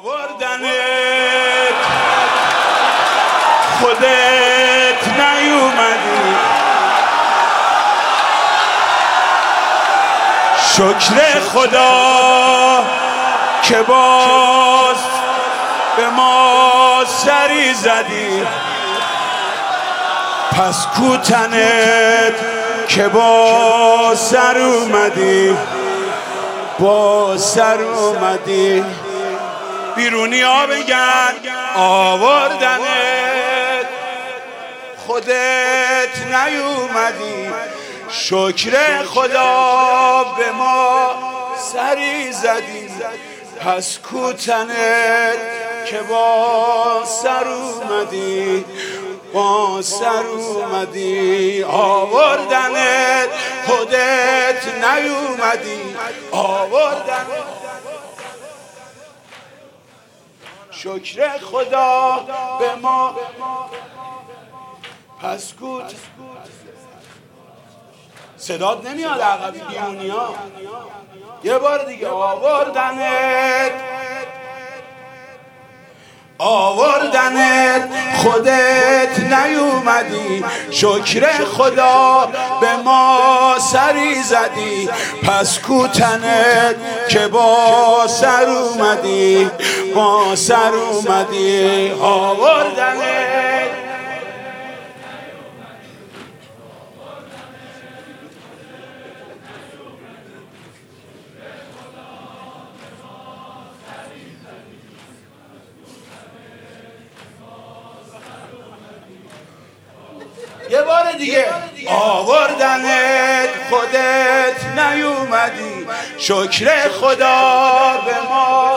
آوردنت خودت نیومدی، شکر خدا که باز به ما سری زدی، پس کوتنت که با سر اومدی، با سر اومدی. بیرونی ها بگن آوردنت خودت نیومدی، شکر خدا به ما سری زدی، پس کوتنت که با سر اومدی، با سر اومدی. آوردنت خودت نیومدی، آوردنت شکر خدا به ما، پس کوت. صدات نمیاد عقبی بیرونی ها. یه بار دیگه آوردنت، آوردنت خودت نیومدی، شکر خدا به ما سری زدی، پس کوتنت که با سر اومدی، با سر اومدی. آوردنت یه بار دیگه آوردنت خودت نیومدی، شکر خدا به ما.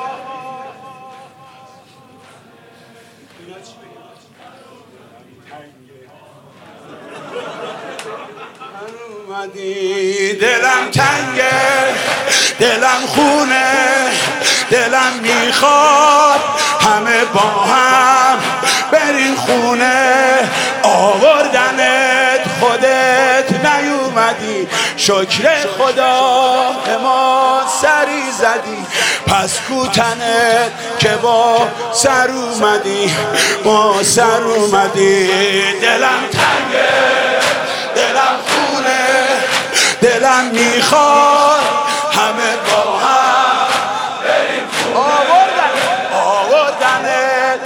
اومدی دلم تنگه، دلم خونه، دلم میخواد همه با هم بریم خونه. آوردنت خودت نیومدی، شکر خدا به ما سری زدی، پس کوتنت که با سر اومدی، با سر اومدی. دلم تنگه، دلم خونه، دلم میخواد همه با هم بریم خونه. آوردنت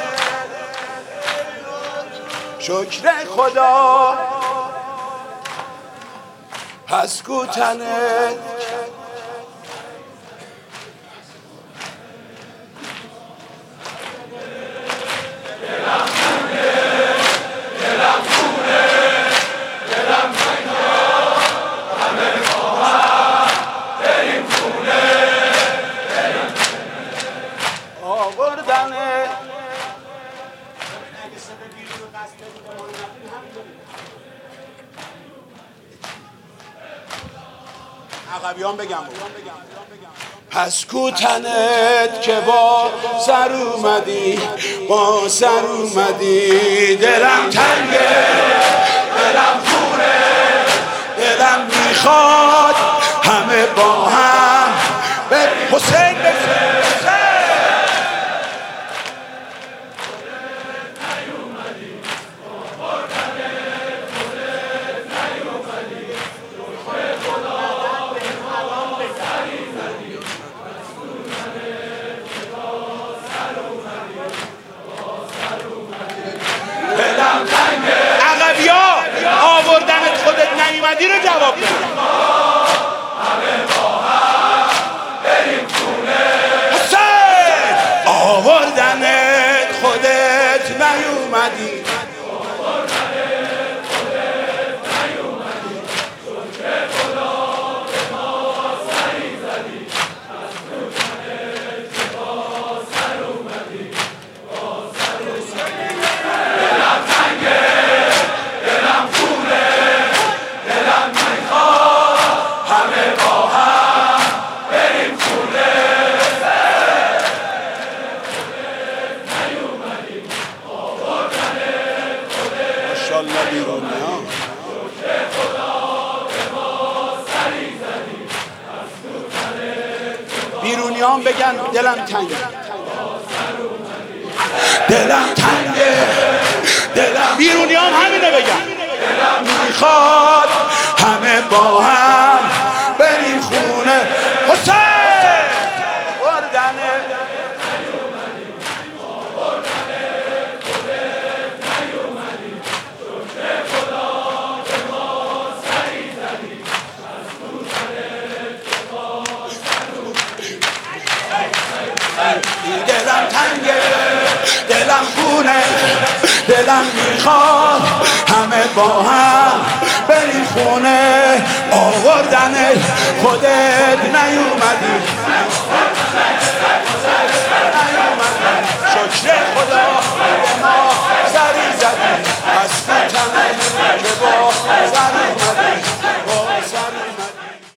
شکر خدا، پس کوتنت عقبیان بگم پس کوتنت که با سر اومدی، با سر اومدی. دلم تنگه، دلم خونه، دلم میخواد همه با هم به حسین آوردنت خودت نیومدی رو جواب بده. همه با هم بریم خونه. حسین آوردنت خودت نیومدی، بیرونیان بگن دلم تنگ. دلم تنگه، دلم بیرونیام همینه بگم، دلم میخواد همه با هم بریم خونه حسین بردنه. دلم تنگه، دلم خونه، دلم میخواد همه با هم بریم خونه. آوردنت خودت نیومدی.